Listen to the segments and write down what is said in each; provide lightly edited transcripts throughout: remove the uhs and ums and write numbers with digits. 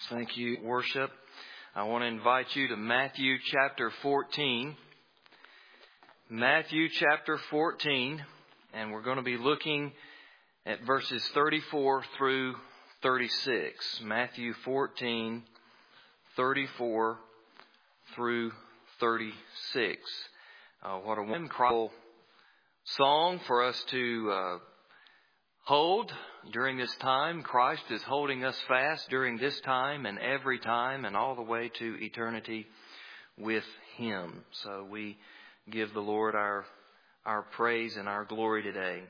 Thank you, worship. I want to invite you to Matthew chapter 14. Matthew chapter 14, and we're going to be looking at verses 34 through 36. Matthew 14, 34 through 36. What a wonderful song for us to hold during this time. Christ is holding us fast during this time and every time and all the way to eternity with Him. So we give the Lord our praise and our glory today.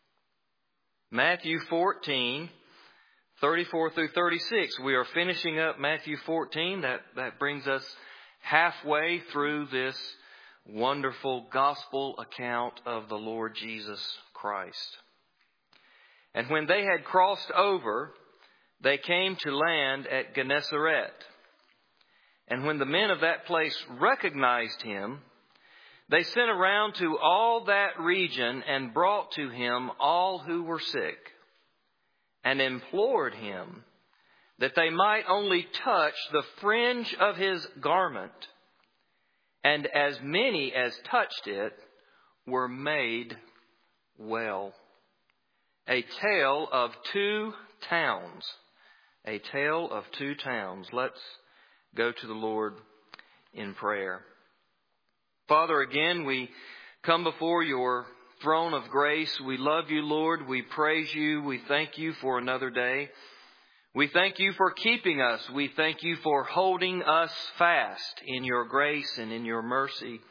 Matthew 14, 34 through 36. We are finishing up Matthew 14. That brings us halfway through this wonderful gospel account of the Lord Jesus Christ. And when they had crossed over, they came to land at Gennesaret. And when the men of that place recognized Him, they sent around to all that region and brought to Him all who were sick, and implored Him that they might only touch the fringe of His garment. And as many as touched it were made well. A tale of two towns. A tale of two towns. Let's go to the Lord in prayer. Father, again, we come before your throne of grace. We love you, Lord. We praise you. We thank you for another day. We thank you for keeping us. We thank you for holding us fast in your grace and in your mercy.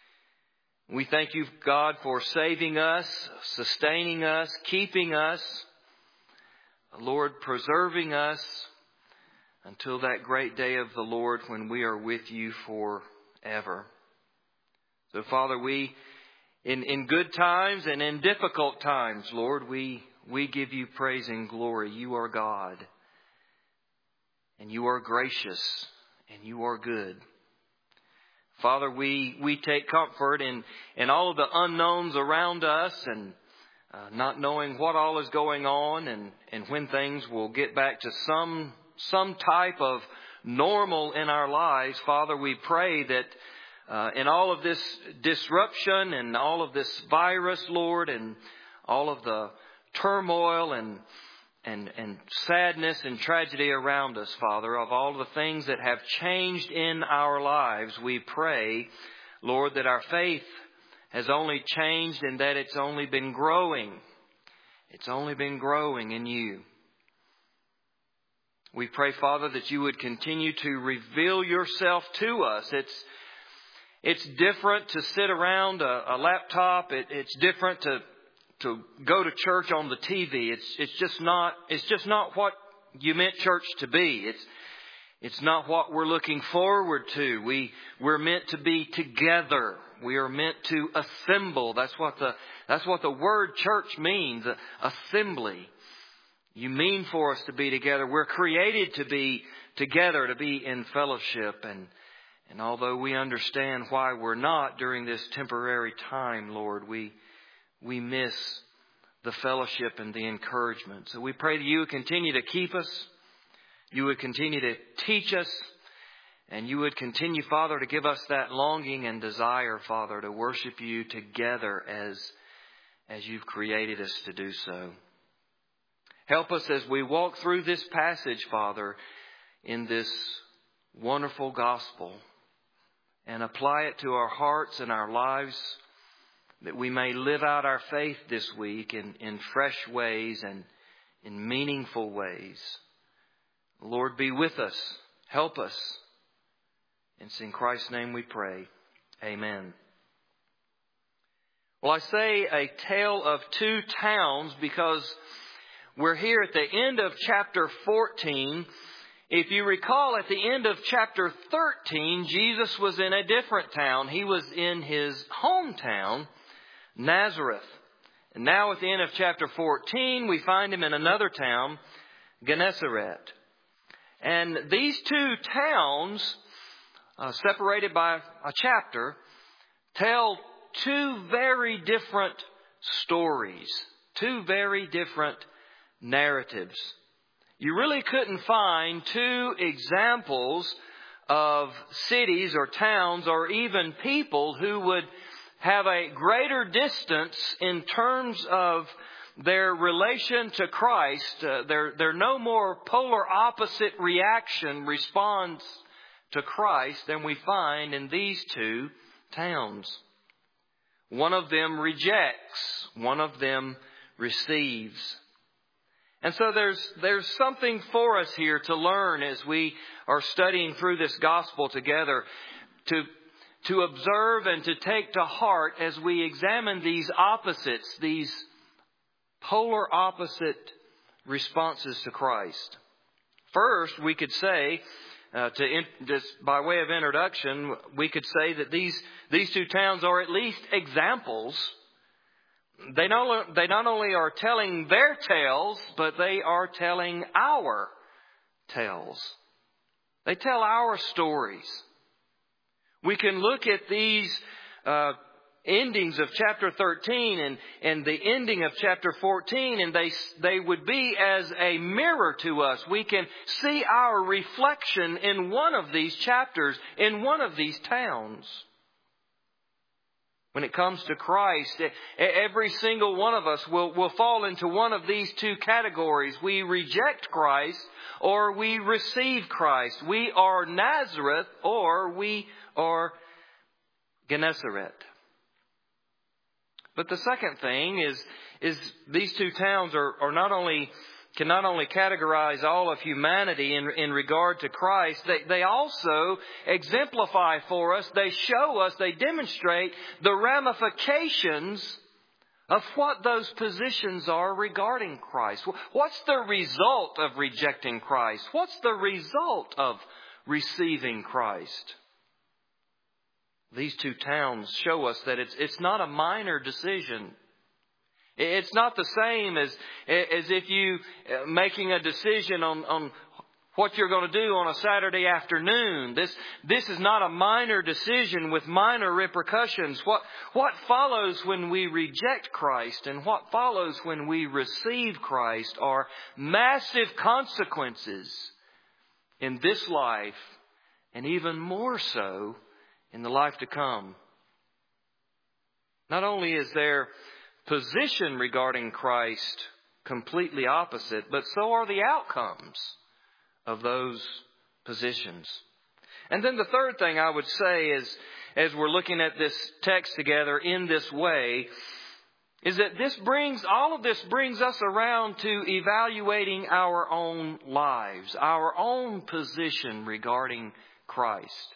We thank you, God, for saving us, sustaining us, keeping us, Lord, preserving us until that great day of the Lord when we are with you forever. So, Father, we, in good times and in difficult times, Lord, we give you praise and glory. You are God, and you are gracious, and you are good. Father, we take comfort in all of the unknowns around us and not knowing what all is going on and when things will get back to some type of normal in our lives. Father, we pray that in all of this disruption and all of this virus, Lord, and all of the turmoil and sadness and tragedy around us, Father, of all the things that have changed in our lives, we pray, Lord, that our faith has only changed and that it's only been growing. It's only been growing in you. We pray, Father, that you would continue to reveal yourself to us. It's different to sit around a laptop. It's different to go to church on the TV. It's just not what you meant church to be. It's not what we're looking forward to. We're meant to be together. We are meant to assemble. That's what the word church means. Assembly. You mean for us to be together. We're created to be together, to be in fellowship. And although we understand why we're not during this temporary time, Lord, we miss the fellowship and the encouragement. So we pray that you would continue to keep us. You would continue to teach us. And you would continue, Father, to give us that longing and desire, Father, to worship you together as you've created us to do so. Help us as we walk through this passage, Father, in this wonderful gospel, and apply it to our hearts and our lives, that we may live out our faith this week in fresh ways and in meaningful ways. Lord, be with us. Help us. It's in Christ's name we pray. Amen. Well, I say a tale of two towns because we're here at the end of chapter 14. If you recall, at the end of chapter 13, Jesus was in a different town. He was in his hometown, Nazareth. And now at the end of chapter 14, we find him in another town, Gennesaret. And these two towns, separated by a chapter, tell two very different stories, two very different narratives. you really couldn't find two examples of cities or towns or even people who would have a greater distance in terms of their relation to Christ. They're no more polar opposite response to Christ than we find in these two towns. One of them rejects, one of them receives. And so there's something for us here to learn as we are studying through this gospel together, to observe and to take to heart as we examine these opposites, these polar opposite responses to Christ. First, we could say, just by way of introduction, we could say that these two towns are at least examples. They not only are telling their tales, but they are telling our tales. They tell our stories. We can look at these endings of chapter 13 and the ending of chapter 14, and they would be as a mirror to us. We can see our reflection in one of these chapters, in one of these towns. When it comes to Christ, every single one of us will fall into one of these two categories. We reject Christ or we receive Christ. We are Nazareth or we are Gennesaret. But the second thing is these two towns can not only categorize all of humanity in regard to Christ, they also exemplify for us, they show us, they demonstrate the ramifications of what those positions are regarding Christ. What's the result of rejecting Christ? What's the result of receiving Christ? These two towns show us that it's not a minor decision. It's not the same as if you making a decision on what you're going to do on a Saturday afternoon. This is not a minor decision with minor repercussions. What follows when we reject Christ and what follows when we receive Christ are massive consequences in this life and even more so in the life to come. Not only is their position regarding Christ completely opposite, but so are the outcomes of those positions. And then the third thing I would say is, as we're looking at this text together in this way, is that all of this brings us around to evaluating our own lives, our own position regarding Christ.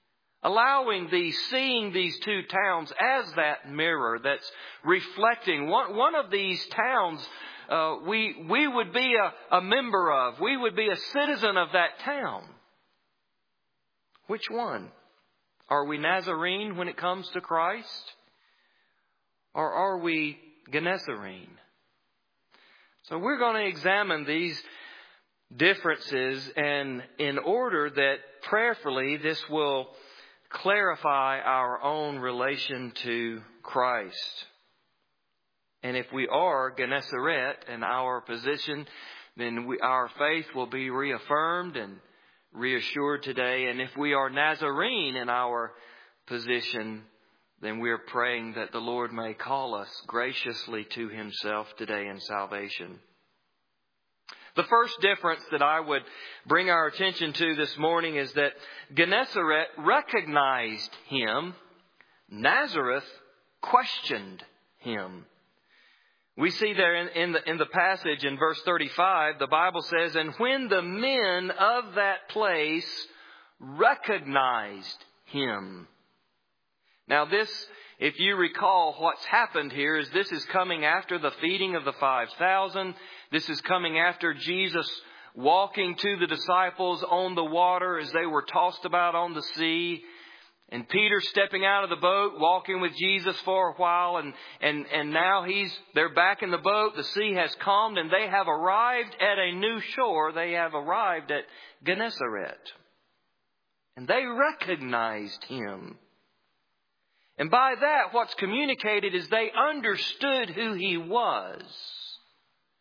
Seeing these two towns as that mirror that's reflecting one of these towns we would be a member of. We would be a citizen of that town. Which one? Are we Nazarene when it comes to Christ? Or are we Gennesarene? So we're going to examine these differences, and in order that prayerfully this will clarify our own relation to Christ. And if we are Gennesaret in our position, then our faith will be reaffirmed and reassured today. And if we are Nazarene in our position, then we're praying that the Lord may call us graciously to Himself today in salvation. The first difference that I would bring our attention to this morning is that Gennesaret recognized Him. Nazareth questioned Him. We see there in the passage in verse 35, the Bible says, "And when the men of that place recognized Him." Now this, if you recall what's happened here, is this is coming after the feeding of the 5,000. This is coming after Jesus walking to the disciples on the water as they were tossed about on the sea. And Peter stepping out of the boat, walking with Jesus for a while. And now they're back in the boat. The sea has calmed and they have arrived at a new shore. They have arrived at Gennesaret. And they recognized Him. And by that, what's communicated is they understood who He was.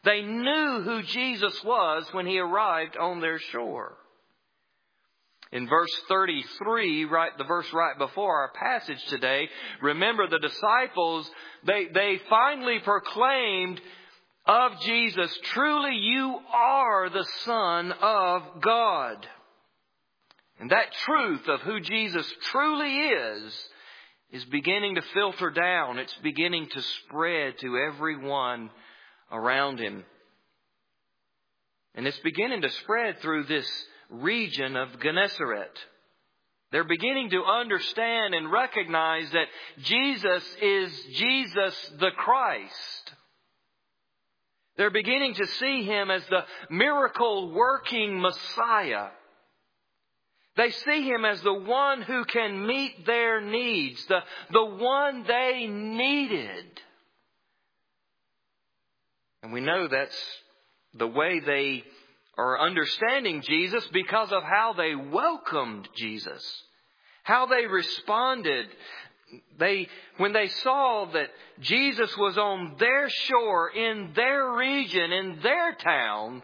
They knew who Jesus was when He arrived on their shore. In verse 33, the verse right before our passage today, remember the disciples, they finally proclaimed of Jesus, "Truly you are the Son of God." And that truth of who Jesus truly is beginning to filter down. It's beginning to spread to everyone around Him. And it's beginning to spread through this region of Gennesaret. They're beginning to understand and recognize that Jesus is Jesus the Christ. They're beginning to see Him as the miracle-working Messiah. They see Him as the one who can meet their needs, the one they needed. And we know that's the way they are understanding Jesus because of how they welcomed Jesus, how they responded. When they saw that Jesus was on their shore, in their region, in their town,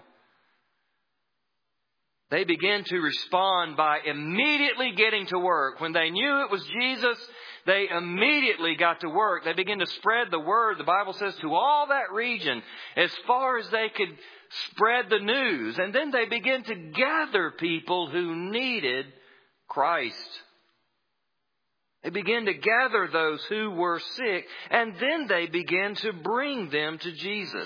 they began to respond by immediately getting to work. When they knew it was Jesus, they immediately got to work. They began to spread the word, the Bible says, to all that region as far as they could spread the news. And then they began to gather people who needed Christ. They began to gather those who were sick, and then they began to bring them to Jesus.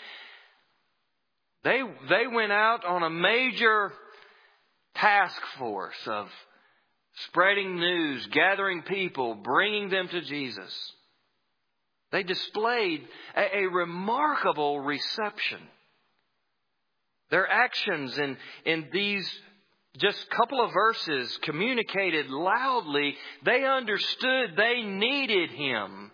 They went out on a major task force of spreading news, gathering people, bringing them to Jesus. They displayed a remarkable reception. Their actions in these just couple of verses communicated loudly. They understood they needed Him.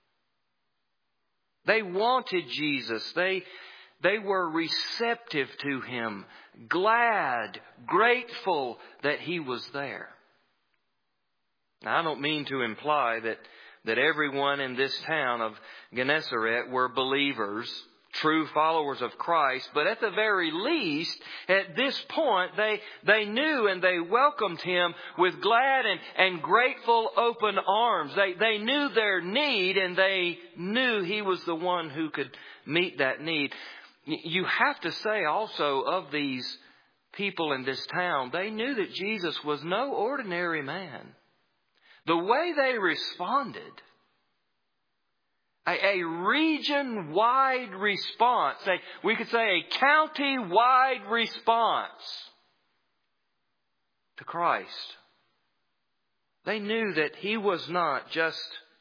They wanted Jesus. They were receptive to Him, glad, grateful that He was there. Now, I don't mean to imply that everyone in this town of Gennesaret were believers, true followers of Christ, but at the very least, at this point, they knew and they welcomed Him with glad and grateful open arms. They knew their need, and they knew He was the one who could meet that need. You have to say also of these people in this town, they knew that Jesus was no ordinary man. The way they responded, a region-wide response, we could say a county-wide response to Christ. They knew that He was not just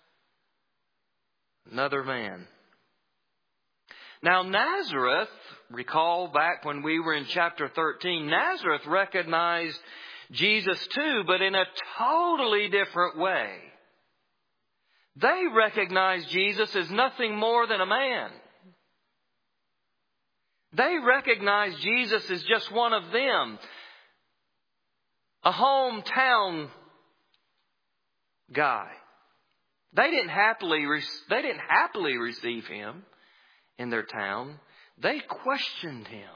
another man. Now Nazareth, recall back when we were in chapter 13, Nazareth recognized Jesus too, but in a totally different way. They recognized Jesus as nothing more than a man. They recognized Jesus as just one of them, a hometown guy. They didn't happily receive Him in their town. They questioned Him.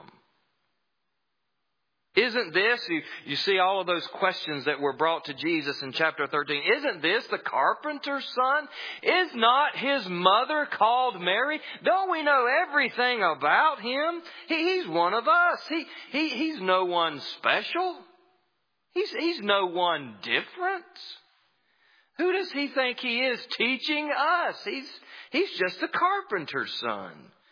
Isn't this, you see all of those questions that were brought to Jesus in chapter 13. Isn't this the carpenter's son? Is not his mother called Mary? Don't we know everything about him? He's one of us. He's no one special. He's no one different. Who does he think he is teaching us? He's just a carpenter's son.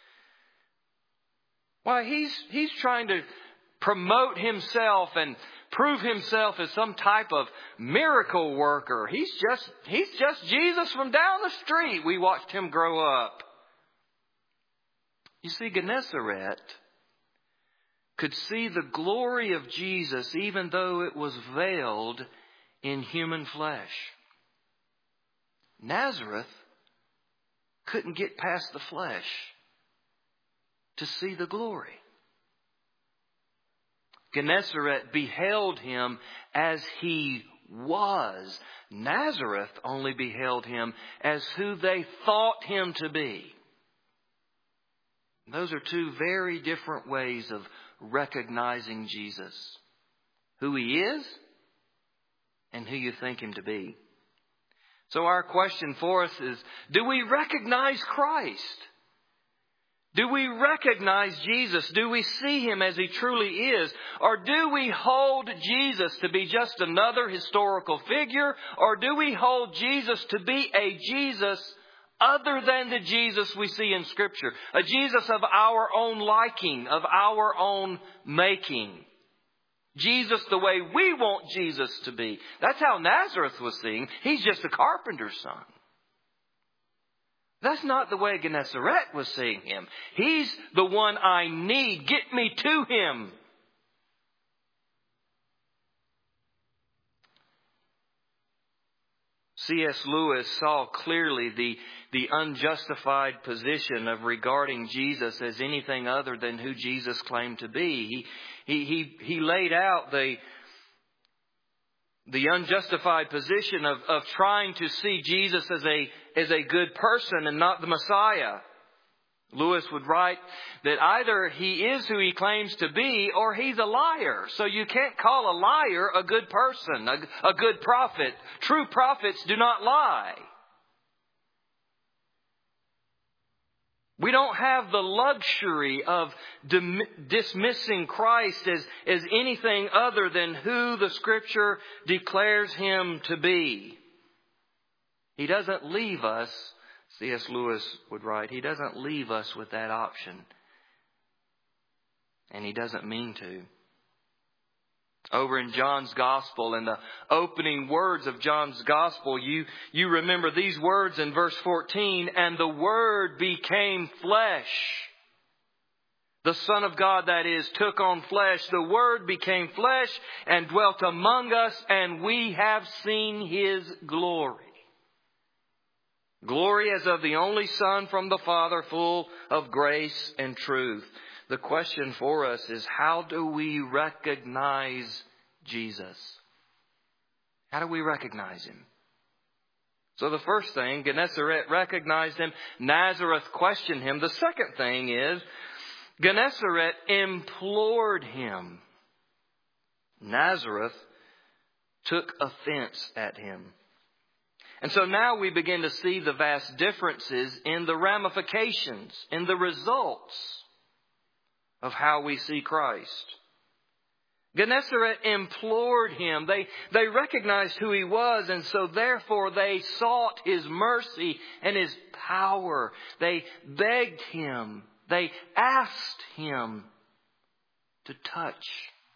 Why, he's trying to promote himself and prove himself as some type of miracle worker. He's just Jesus from down the street. We watched him grow up. You see, Gennesaret could see the glory of Jesus even though it was veiled in human flesh. Nazareth couldn't get past the flesh to see the glory. Gennesaret beheld Him as He was. Nazareth only beheld Him as who they thought Him to be. Those are two very different ways of recognizing Jesus. Who He is and who you think Him to be. So our question for us is, do we recognize Christ? Do we recognize Jesus? Do we see Him as He truly is? Or do we hold Jesus to be just another historical figure? Or do we hold Jesus to be a Jesus other than the Jesus we see in Scripture? A Jesus of our own liking, of our own making. Jesus the way we want Jesus to be. That's how Nazareth was seen. He's just a carpenter's son. That's not the way Gennesaret was seeing Him. He's the one I need. Get me to Him. C.S. Lewis saw clearly the unjustified position of regarding Jesus as anything other than who Jesus claimed to be. He laid out the unjustified position of trying to see Jesus as a good person and not the Messiah. Lewis would write that either He is who He claims to be or He's a liar. So you can't call a liar a good person, a good prophet. True prophets do not lie. We don't have the luxury of dismissing Christ as anything other than who the Scripture declares Him to be. He doesn't leave us, C.S. Lewis would write, He doesn't leave us with that option. And He doesn't mean to. Over in John's Gospel, in the opening words of John's Gospel, you remember these words in verse 14, and the Word became flesh. The Son of God, that is, took on flesh. The Word became flesh and dwelt among us, and we have seen His glory. Glory as of the only Son from the Father, full of grace and truth. The question for us is, how do we recognize Jesus? How do we recognize Him? So the first thing, Gennesaret recognized Him. Nazareth questioned Him. The second thing is, Gennesaret implored Him. Nazareth took offense at Him. And so now we begin to see the vast differences in the ramifications, in the results of how we see Christ. Gennesaret implored Him. They recognized who He was, and so therefore they sought His mercy and His power. They begged Him. They asked Him to touch,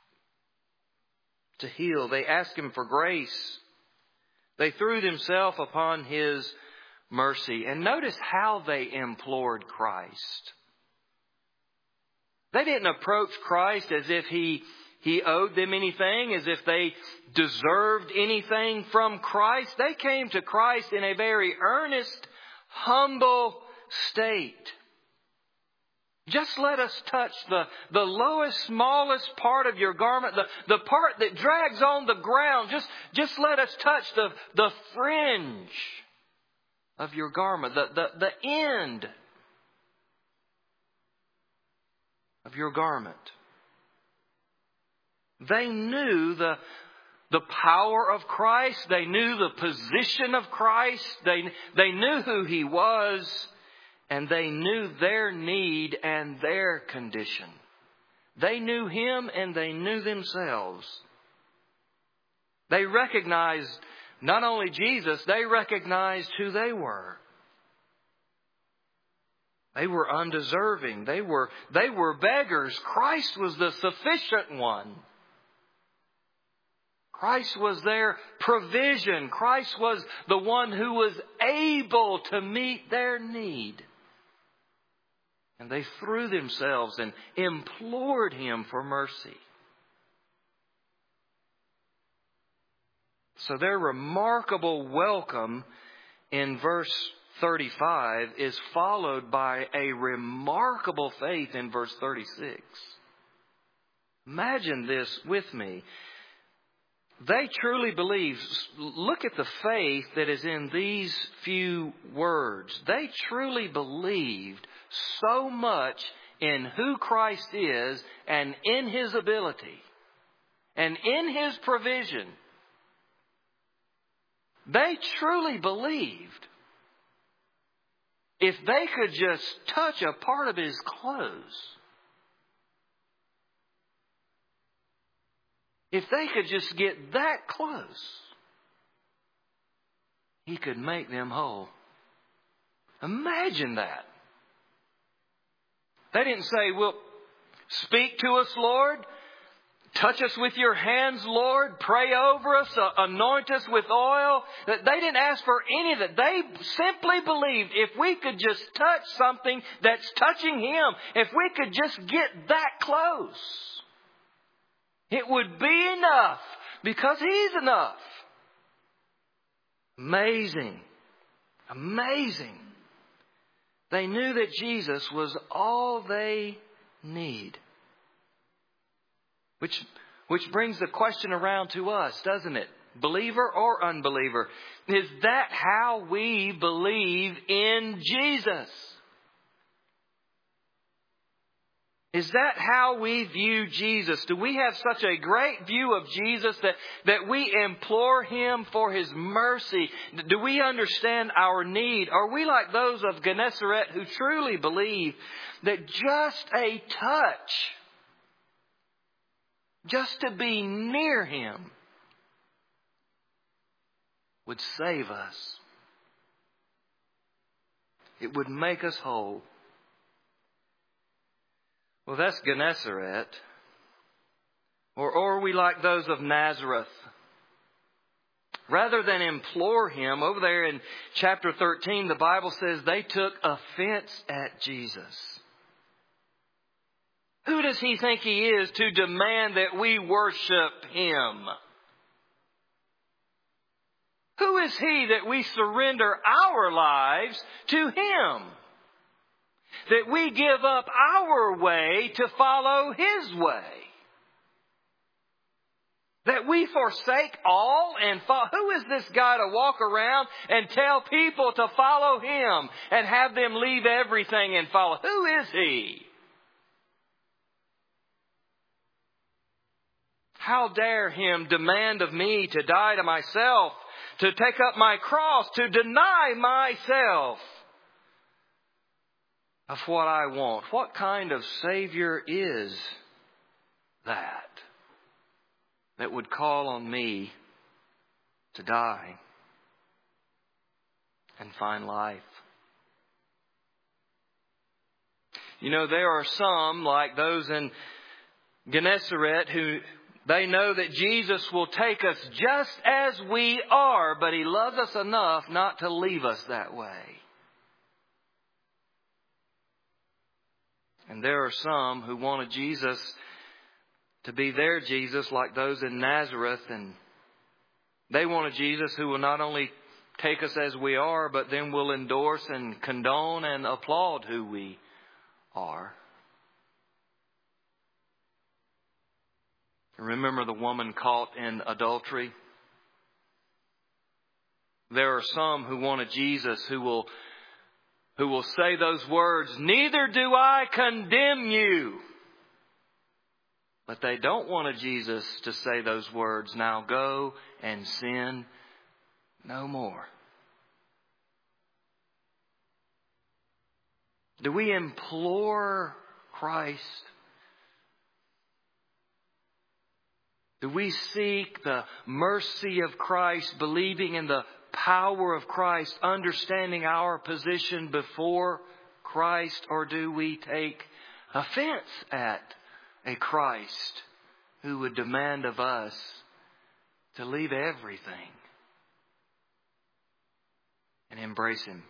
to heal. They asked Him for grace. They threw themselves upon His mercy. And notice how they implored Christ. They didn't approach Christ as if He owed them anything, as if they deserved anything from Christ. They came to Christ in a very earnest, humble state. Just let us touch the lowest, smallest part of your garment, the part that drags on the ground. Just let us touch the fringe of your garment, the end of your garment. They knew the power of Christ. They knew the position of Christ. They knew who He was. And they knew their need and their condition. They knew Him and they knew themselves. They recognized not only Jesus, they recognized who they were. They were undeserving. They were beggars. Christ was the sufficient one. Christ was their provision. Christ was the one who was able to meet their need. And they threw themselves and implored Him for mercy. So their remarkable welcome in verse 35 is followed by a remarkable faith in verse 36. Imagine this with me. They truly believed. Look at the faith that is in these few words. They truly believed so much in who Christ is and in His ability and in His provision, they truly believed if they could just touch a part of His clothes, if they could just get that close, He could make them whole. Imagine that. They didn't say, well, speak to us, Lord. Touch us with your hands, Lord. Pray over us. Anoint us with oil. They didn't ask for any of that. They simply believed if we could just touch something that's touching Him, if we could just get that close, it would be enough because He's enough. Amazing. Amazing. They knew that Jesus was all they need. Which brings the question around to us, doesn't it? Believer or unbeliever? Is that how we believe in Jesus? Is that how we view Jesus? Do we have such a great view of Jesus that we implore Him for His mercy? Do we understand our need? Are we like those of Gennesaret who truly believe that just a touch, just to be near Him, would save us? It would make us whole. Well, that's Gennesaret. Or are we like those of Nazareth? Rather than implore Him, over there in chapter 13, the Bible says they took offense at Jesus. Who does He think He is to demand that we worship Him? Who is He that we surrender our lives to Him? That we give up our way to follow His way? That we forsake all and follow? Who is this guy to walk around and tell people to follow Him and have them leave everything and follow? Who is He? How dare Him demand of me to die to myself, to take up my cross, to deny myself of what I want? What kind of Savior is that would call on me to die and find life? You know, there are some like those in Gennesaret who they know that Jesus will take us just as we are, but He loves us enough not to leave us that way. And there are some who wanted Jesus to be their Jesus like those in Nazareth. And they want a Jesus who will not only take us as we are, but then will endorse and condone and applaud who we are. Remember the woman caught in adultery? There are some who want a Jesus who will say those words, "Neither do I condemn you." But they don't want a Jesus to say those words, "Now go and sin no more." Do we implore Christ? Do we seek the mercy of Christ, believing in the power of Christ, understanding our position before Christ? Or do we take offense at a Christ who would demand of us to leave everything and embrace Him?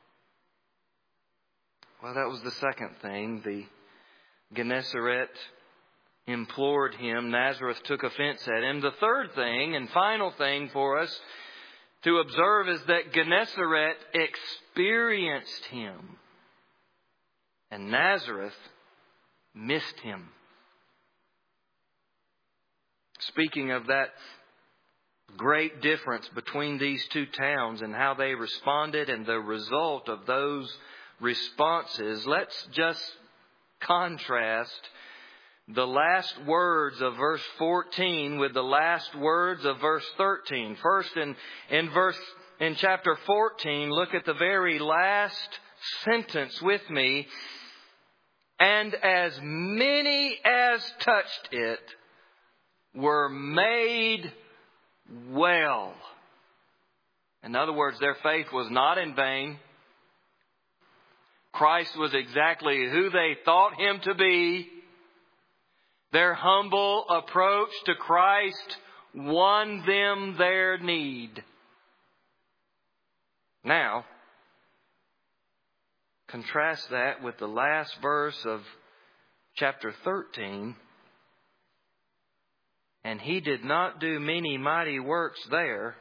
Well, that was the second thing. The Gennesaret implored Him. Nazareth took offense at Him. The third thing and final thing for us to observe is that Gennesaret experienced Him and Nazareth missed Him. Speaking of that great difference between these two towns and how they responded and the result of those responses, let's just contrast the last words of verse 14 with the last words of verse 13. First, in chapter 14, look at the very last sentence with me. And as many as touched it were made well. In other words, their faith was not in vain. Christ was exactly who they thought Him to be. Their humble approach to Christ won them their need. Now, contrast that with the last verse of chapter 13. And He did not do many mighty works there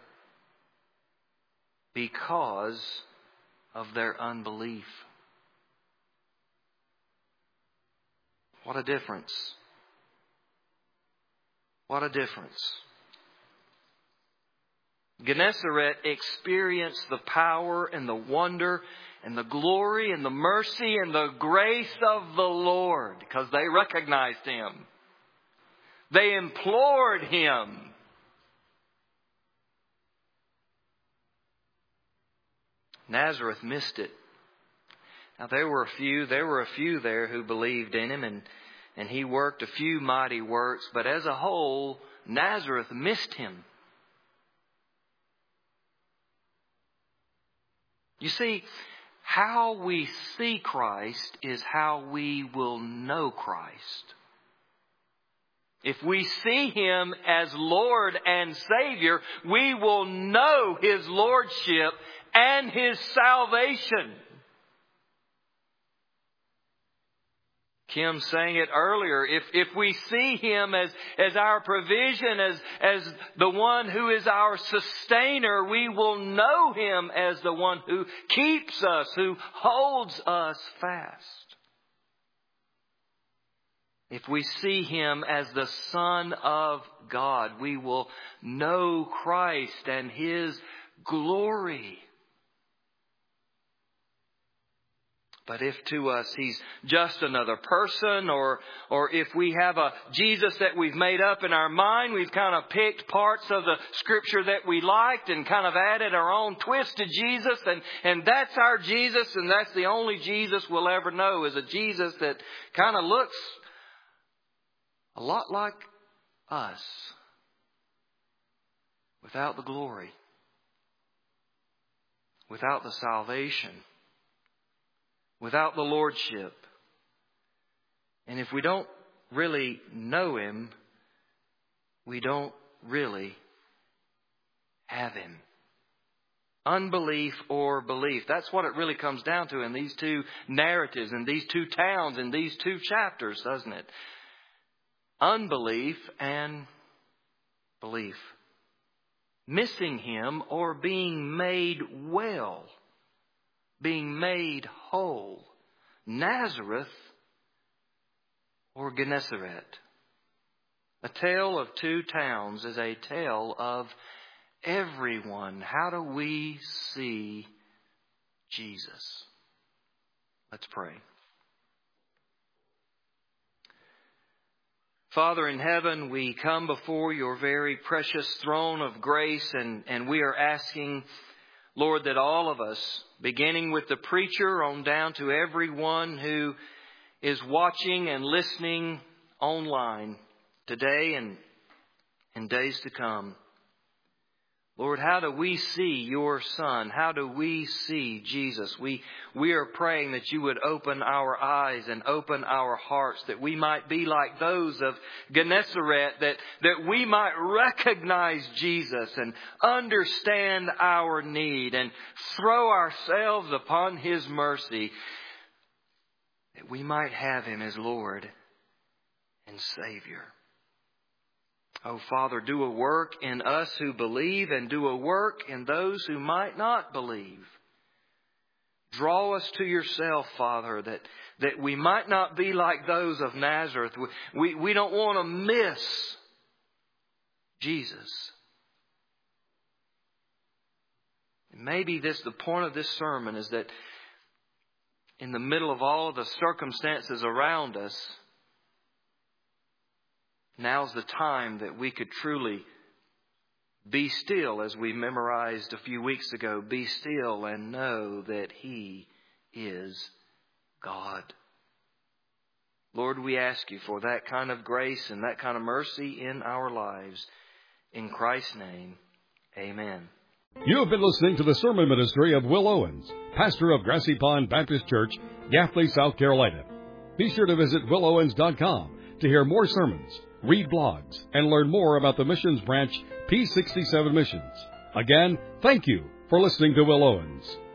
because of their unbelief. What a difference. What a difference. Gennesaret experienced the power and the wonder and the glory and the mercy and the grace of the Lord because they recognized Him. They implored Him. Nazareth missed it. Now there were a few there who believed in Him and He worked a few mighty works, but as a whole, Nazareth missed Him. You see, how we see Christ is how we will know Christ. If we see Him as Lord and Savior, we will know His Lordship and His salvation. Kim sang it earlier. If we see Him as our provision, as the one who is our sustainer, we will know Him as the one who keeps us, who holds us fast. If we see Him as the Son of God, we will know Christ and His glory. But if to us He's just another person, or if we have a Jesus that we've made up in our mind, we've kind of picked parts of the Scripture that we liked and kind of added our own twist to Jesus, and that's our Jesus, and that's the only Jesus we'll ever know, is a Jesus that kind of looks a lot like us, without the glory, without the salvation, without the lordship. And if we don't really know Him, we don't really have Him. Unbelief or belief. That's what it really comes down to in these two narratives, in these two towns, in these two chapters, doesn't it? Unbelief and belief. Missing Him or being made well. Being made whole. Nazareth or Gennesaret. A tale of two towns is a tale of everyone. How do we see Jesus? Let's pray. Father in heaven, we come before Your very precious throne of grace, and we are asking, Lord, that all of us, beginning with the preacher on down to everyone who is watching and listening online today and in days to come, Lord, how do we see Your Son? How do we see Jesus? We are praying that You would open our eyes and open our hearts, that we might be like those of Gennesaret, that we might recognize Jesus and understand our need and throw ourselves upon His mercy, that we might have Him as Lord and Savior. Oh, Father, do a work in us who believe and do a work in those who might not believe. Draw us to Yourself, Father, that we might not be like those of Nazareth. We don't want to miss Jesus. And maybe the point of this sermon is that in the middle of all of the circumstances around us, now's the time that we could truly be still, as we memorized a few weeks ago. Be still and know that He is God. Lord, we ask You for that kind of grace and that kind of mercy in our lives. In Christ's name, amen. You have been listening to the sermon ministry of Will Owens, pastor of Grassy Pond Baptist Church, Gaffney, South Carolina. Be sure to visit willowens.com to hear more sermons, read blogs, and learn more about the missions branch P67 Missions. Again, thank you for listening to Will Owens.